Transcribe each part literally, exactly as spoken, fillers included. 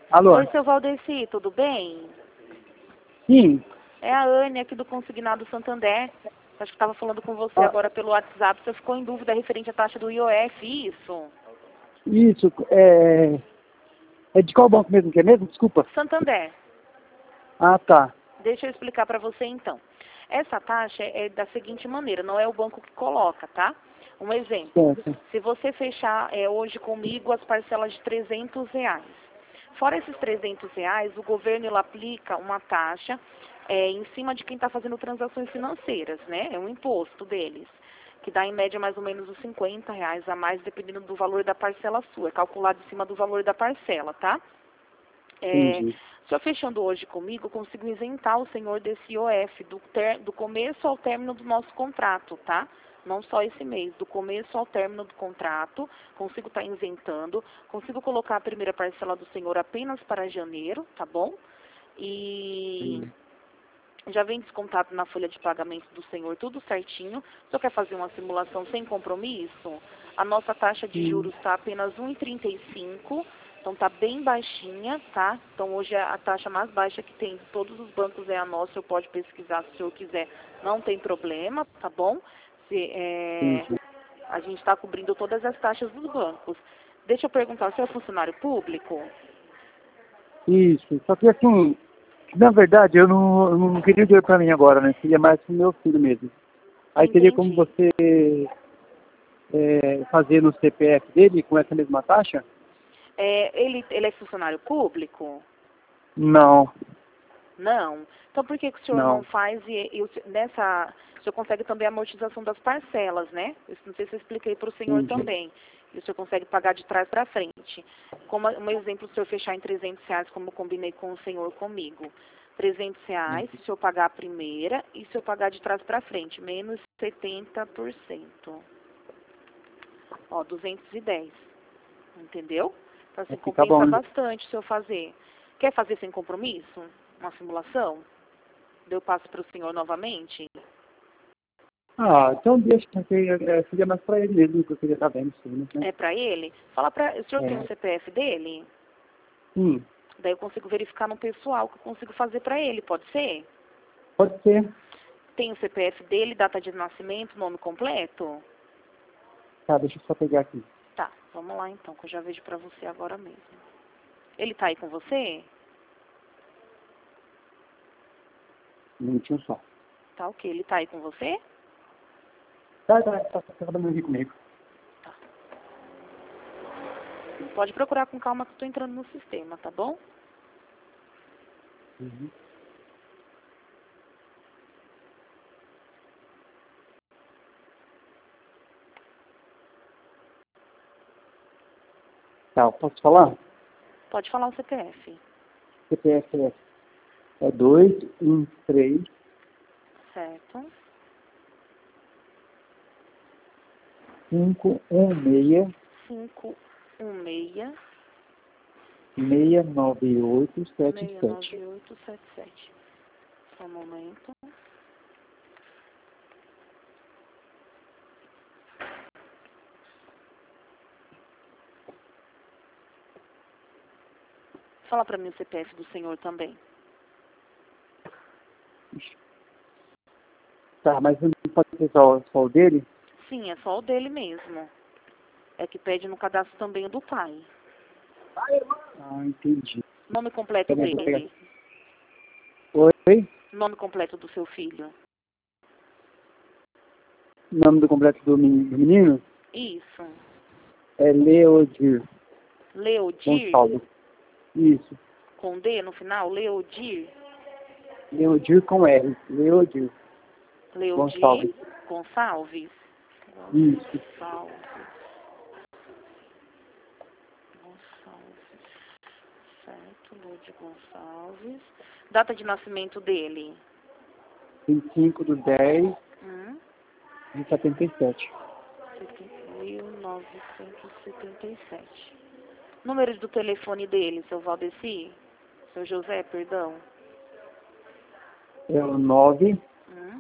Alô? Oi, seu Valdeci, tudo bem? Sim. É a Anne aqui do Consignado Santander. Acho que estava falando com você Ah, agora pelo WhatsApp. Você ficou em dúvida referente à taxa do I O F, isso? isso, é... É de qual banco mesmo que é mesmo? Desculpa. Santander. Ah, tá. Deixa eu explicar para você então. Essa taxa é da seguinte maneira, não é o banco que coloca, tá? Um exemplo, Certo. se você fechar é, hoje comigo as parcelas de trezentos reais. Fora esses trezentos reais, o governo ele aplica uma taxa é, em cima de quem está fazendo transações financeiras, né? É um imposto deles, que dá em média mais ou menos uns cinquenta reais a mais, dependendo do valor da parcela sua. É calculado em cima do valor da parcela, tá? É, Entendi. só fechando hoje comigo, eu consigo isentar o senhor desse I O F do, ter, do começo ao término do nosso contrato, tá? Não só esse mês, do começo ao término do contrato, consigo estar isentando, consigo colocar a primeira parcela do senhor apenas para janeiro, tá bom? E Entendi. já vem descontado na folha de pagamento do senhor tudo certinho. O senhor quer fazer uma simulação sem compromisso? A nossa taxa de Sim. juros está apenas um vírgula trinta e cinco, então está bem baixinha, tá? Então hoje é a taxa mais baixa que tem de todos os bancos é a nossa, o senhor pode pesquisar se o senhor quiser, não tem problema, tá bom? Se, é, Entendi. a gente está cobrindo todas as taxas dos bancos. Deixa eu perguntar, o senhor é funcionário público? Isso. Só que assim, na verdade, eu não, eu não queria dinheiro pra mim agora, né? Seria mais pro meu filho mesmo. Aí teria como Entendi. você é, fazer no C P F dele com essa mesma taxa? É, ele, ele é funcionário público? Não, Não. Então por que, que o senhor não não. faz e, e o se- nessa. O senhor consegue também a amortização das parcelas, né? Isso não sei se eu expliquei para o senhor Entendi. também. E o senhor consegue pagar de trás para frente. Como um exemplo, o senhor fechar em trezentos reais, como eu combinei com o senhor comigo. trezentos reais, se o senhor pagar a primeira e se eu pagar de trás para frente, menos setenta por cento. Ó, duzentos e dez. Entendeu? Então assim, Assim tá bom, compensa né? bastante se eu fazer. Quer fazer sem compromisso? Uma simulação? Eu passo para o senhor novamente? Ah, então deixa, porque é, seria mais pra ele mesmo que eu queria estar vendo isso, né? É para ele? Fala para. O senhor tem o É. C P F dele? Sim, Daí eu consigo verificar no pessoal que eu consigo fazer para ele, pode ser? pode ser. Tem o C P F dele, data de nascimento, nome completo? Tá, deixa eu só pegar aqui. Tá, vamos lá então, que eu já vejo para você agora mesmo. Ele tá aí com você? Um minutinho só. Tá ok. Ele tá aí com você? Tá, tá, tá, tá trabalhando aqui comigo. Tá. Pode procurar com calma que eu tô entrando no sistema, tá bom? Uhum. Tá, posso falar? Pode falar o C P F. C P F é é dois um três Certo. cinco um seis cinco um seis, seis nove oito sete seis sete. nove oito sete sete. Só um momento. Fala para mim o C P F do senhor também. Tá, mas não pode ser só, só o dele? Sim, é só o dele mesmo. É que pede no cadastro também o do pai. Ah, entendi. Nome completo Peraí, vou pegar. dele. Oi? Nome completo do seu filho. O nome do completo do men- do menino Isso. é Leodir Leodir, Gonçalves. Isso. com D no final, Leodir. Leodir com R. Leodir Leodir Gonçalves. Gonçalves. Isso. Gonçalves. Gonçalves. Certo, Leodir Gonçalves. Data de nascimento dele. vinte e cinco de dez Hum, de setenta e sete. mil novecentos e setenta e sete. Número do telefone dele, seu Valdeci? Seu José, perdão. É o nove Hum,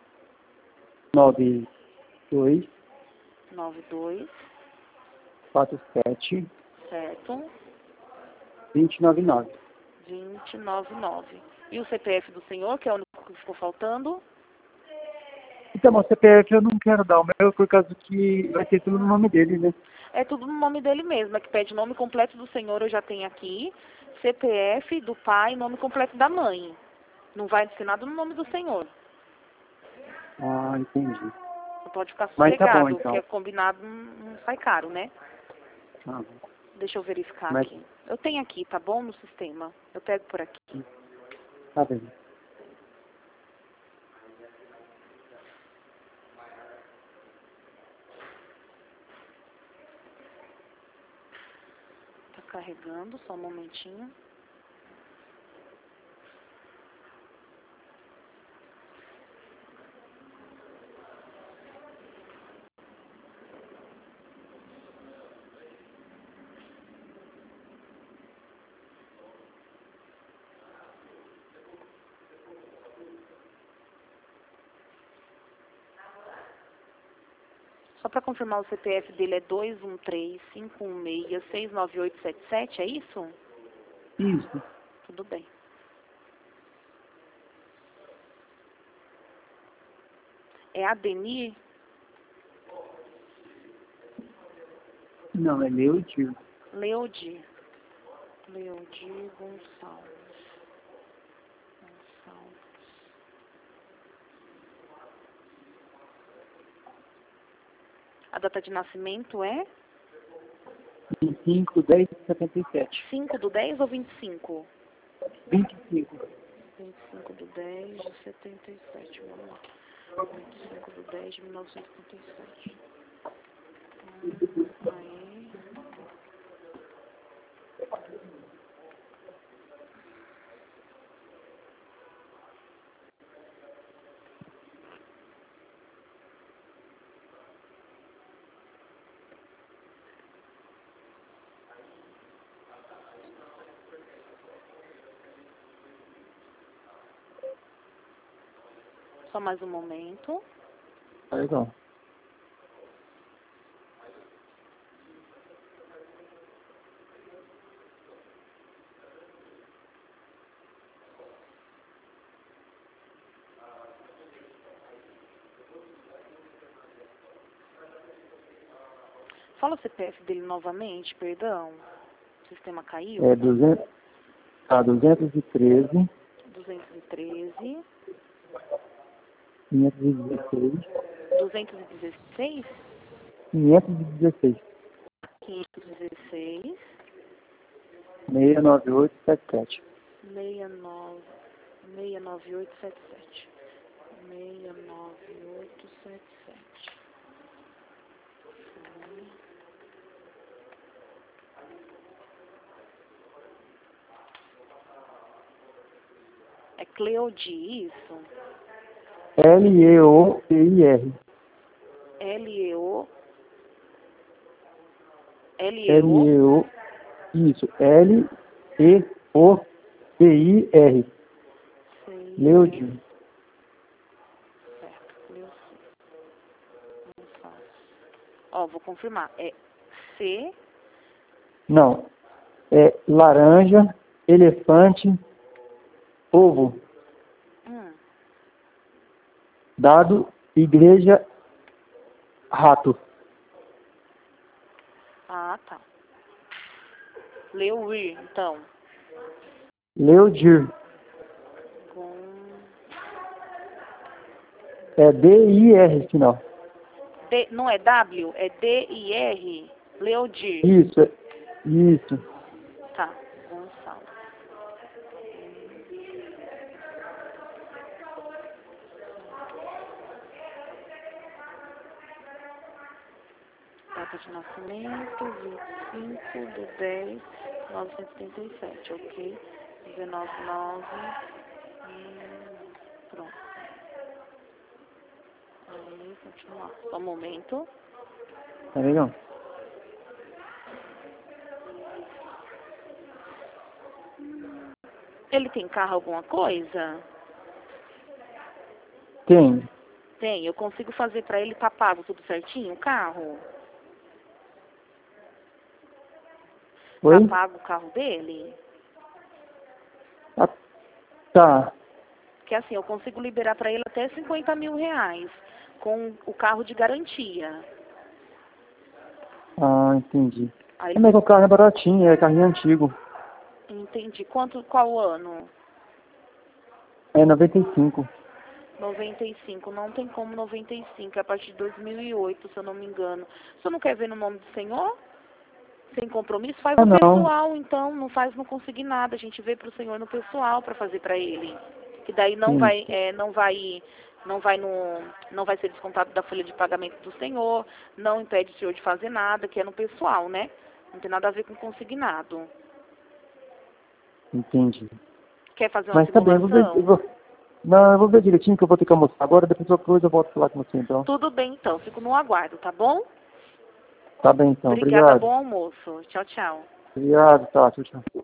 nove dois nove dois, quatro sete certo. vinte e nove nove. vinte e nove nove. E o C P F do senhor, que é o único que ficou faltando? Então, o C P F eu não quero dar o meu por causa que vai ter tudo no nome dele, né? É tudo no nome dele mesmo, é que pede nome completo do senhor, eu já tenho aqui, C P F do pai, nome completo da mãe. Não vai ser nada no nome do senhor. Ah, entendi. Você pode ficar Mas tá bom, sossegado, então. porque combinado não, não sai caro, né? Ah, Deixa eu verificar mas aqui. Eu tenho aqui, tá bom? No sistema. Eu pego por aqui. tá bem. Tá carregando, só um momentinho. Só para confirmar, o C P F dele é dois um três, cinco um seis, seis nove oito sete sete, é isso? Isso. Tudo bem. É Adenir? Não, é meu tio. Leodir. Leodir Gonçalves. Gonçalves. A data de nascimento é vinte e cinco, dez, setenta e sete. cinco do dez ou vinte e cinco? vinte e cinco. vinte e cinco do dez de setenta e sete, vamos lá. vinte e cinco do dez de mil novecentos e setenta e sete. Hum, aí. Só mais um momento. Tá legal. Fala o C P F dele novamente, perdão. O sistema caiu. É duzentos, tá, duzentos e treze, duzentos e treze. quinhentos e dezesseis, duzentos e dezesseis. quinhentos e dezesseis, quinhentos e dezesseis. seis nove oito sete sete. seis nove seis nove oito sete sete. seis nove oito sete sete. É Cleodi, isso? L E O P I R. L E O. L E L O. E O. Isso. L E O P I R. Leodir. Certo, Leuci. Gonçalves. Ó, vou confirmar. É C. Não. É laranja, elefante, ovo. Hum. Dado, igreja, rato. Ah, tá. Leuir, então. Leodir. Com... É D I R final. D, não é W, é D I R. Leodir. Isso. é- Isso. Tá, Gonçalves. Data de nascimento, vinte e cinco de dez de mil novecentos e setenta e sete, ok? dezenove nove. Hum, pronto. Aí, continuar. Só um momento. Tá legal? Ele tem carro alguma coisa? Tem. Tem. Eu consigo fazer pra ele, tá pago tudo certinho, o carro? Oi? Tá pago o carro dele? Ah, tá. Que assim, eu consigo liberar para ele até cinquenta mil reais com o carro de garantia. Ah, entendi. Aí É, ele... mas o carro é baratinho, é carrinho antigo. Entendi. Quanto, qual ano? É noventa e cinco. noventa e cinco. Não tem como noventa e cinco. É a partir de dois mil e oito, se eu não me engano. O senhor não quer ver no nome do senhor? Sem compromisso? Faz Ah, no não. pessoal, então. Não faz, não conseguir nada. A gente vê pro senhor no pessoal para fazer para ele. Que daí não Sim. vai, é, não vai, não vai no, não vai ser descontado da folha de pagamento do senhor. Não impede o senhor de fazer nada, que é no pessoal, né? Não tem nada a ver com consignado. Entendi. Quer fazer uma Mas tá bem, eu vou ver. Eu simulação? vou... Não, eu vou ver direitinho que eu vou ter que almoçar agora, depois outra coisa eu volto a falar com você então. Tudo bem, então. Fico no aguardo, tá bom? Tá bem então, Obrigada, obrigado. bom almoço. Tchau, tchau. Obrigado, tá, tchau, tchau.